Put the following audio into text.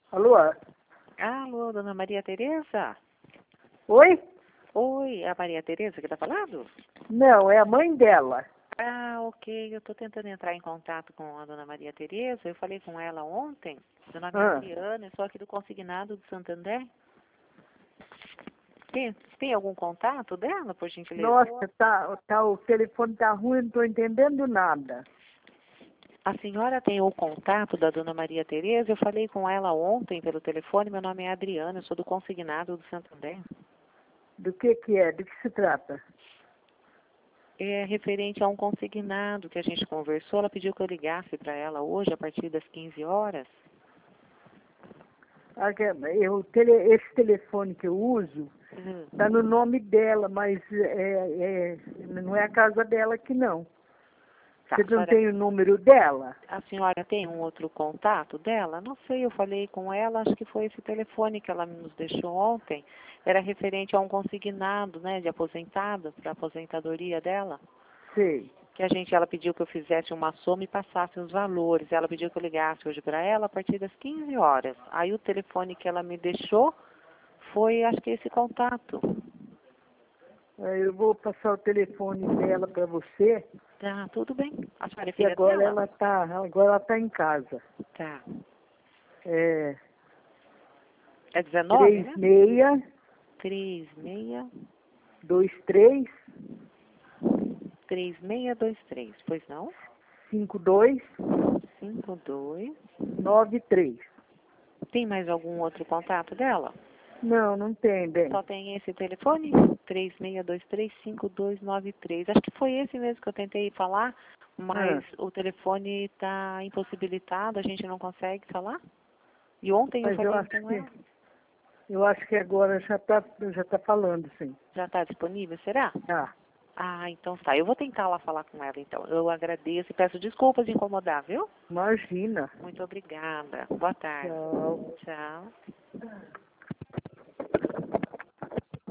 Alô? Alô, dona Maria Tereza? Oi? Oi, é a Maria Tereza que está falando? Não, é a mãe dela. Ah, ok. Eu estou tentando entrar em contato com a dona Maria Tereza. Eu falei com ela ontem. Meu nome é Adriana, eu sou aqui do Consignado do Santander. Tem algum contato dela, por gentileza? Nossa, o telefone tá ruim, não estou entendendo nada. A senhora tem o contato da dona Maria Tereza? Eu falei com ela ontem pelo telefone. Meu nome é Adriana, eu sou do Consignado do Santander. Do que é? Do que se trata? É referente a um consignado que a gente conversou. Ela pediu que eu ligasse para ela hoje, a partir das 15 horas. Esse telefone que eu uso está no nome dela, mas não é a casa dela aqui não. Tá, Você não tem o número dela? A senhora tem um outro contato dela? Não sei, eu falei com ela, acho que foi esse telefone que ela nos deixou ontem. Era referente a um consignado, né, de aposentado, para a aposentadoria dela. Sei. Ela pediu que eu fizesse uma soma e passasse os valores. Ela pediu que eu ligasse hoje para ela a partir das 15 horas. Aí o telefone que ela me deixou foi, acho que esse contato. Eu vou passar o telefone dela para você. Tá, tudo bem. A senhora é E filha agora dela? ela tá em casa. Tá. É É 19, né? 36 36 23 3623, pois não? 52 52. 93. Tem mais algum outro contato dela? Não tem, bem. Só tem esse telefone? 36235293. Acho que foi esse mesmo que eu tentei falar, mas o telefone está impossibilitado, a gente não consegue falar. E ontem eu Mas falei com ela. eu acho que agora já tá falando, sim. Já está disponível, será? Tá. Ah, então tá. Eu vou tentar lá falar com ela, então. Eu agradeço e peço desculpas de incomodar, viu? Imagina. Muito obrigada. Boa tarde. Tchau. Tchau.